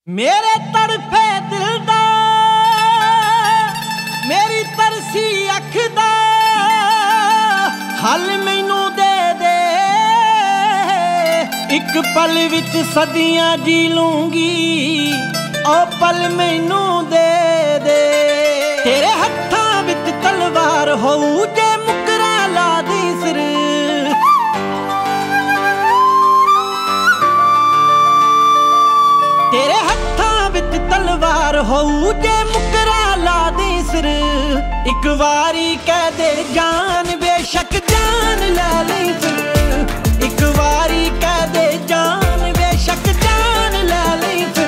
मेरे तड़फे दिल दा मेरी तरसी अख दा हल मैनू दे दे। एक पल विच सदियां जी लूंगी ओ पल मैनू दे दे। तेरे हत्थां विच तलवार होऊ जे मुकरा ला दी सिर। तेरे हत्थां विच तलवार होऊ जे मुकरा ला दी सिर। एक वारी कह दे जान बेशक जान ला ली फिर। एक वारी कह दे जान बेशक जान ला ली फिर।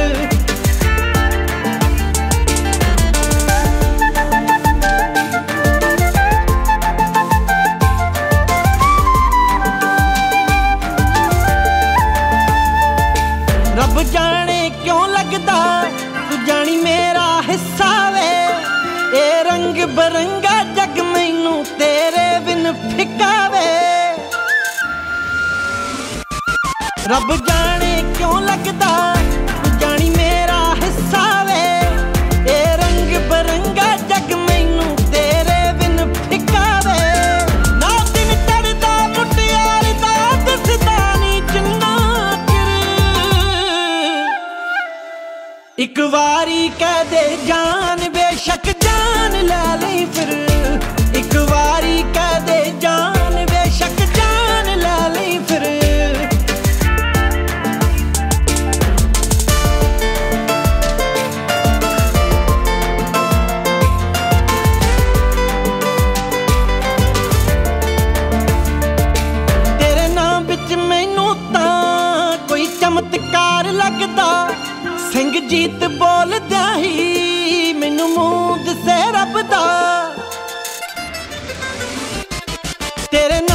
रब जाने क्यों लगदा तू जानी मेरा हिस्सा वे। ए रंग बरंगा जग मैनू तेरे बिन फिका वे। रब जाने क्यों लगदा तू जानी मेरा हिस्सा वे। ए रंग बरंगा जग मैनू तेरे बिन फिका वे। ना दिन चढ़दा मुटियार दा दिसदा नी जिन्ना एक वारी कह दे जान बेशक जान ला ली फिर। एक वारी कह दे जान बेशक जान ला ली फिर। तेरे नाम विच मैनू तां कोई चमत्कार लगदा। सिंह जीत बोलदा ही मैनू मूंद से रब दा। तेरे